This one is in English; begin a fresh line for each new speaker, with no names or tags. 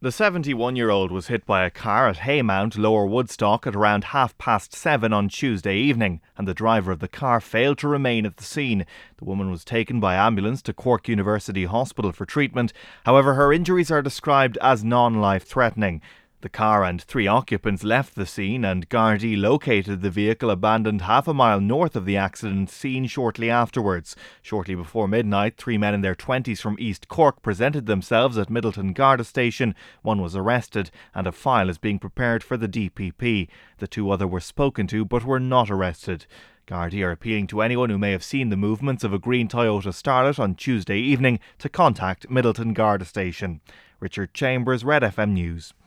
The 71-year-old was hit by a car at Haymount, Lower Woodstock at around 7:30 on Tuesday evening, and the driver of the car failed to remain at the scene. The woman was taken by ambulance to Cork University Hospital for treatment. However, her injuries are described as non-life threatening. The car and 3 occupants left the scene, and Gardaí located the vehicle abandoned half a mile north of the accident scene shortly afterwards. Shortly before midnight, 3 men in their 20s from East Cork presented themselves at Midleton Garda Station. One was arrested, and a file is being prepared for the DPP. The 2 others were spoken to but were not arrested. Gardaí are appealing to anyone who may have seen the movements of a green Toyota Starlet on Tuesday evening to contact Midleton Garda Station. Richard Chambers, Red FM News.